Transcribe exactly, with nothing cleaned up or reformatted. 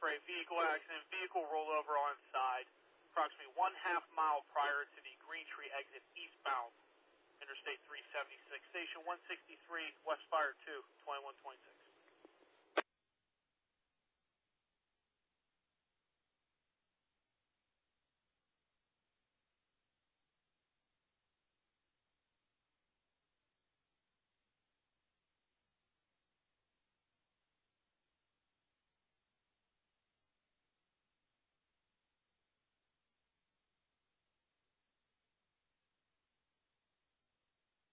for a vehicle accident. Vehicle rollover on side, approximately one half mile prior to the Green Tree exit eastbound, Interstate three seventy-six, Station one sixty-three, West Fire two, twenty-one twenty-six.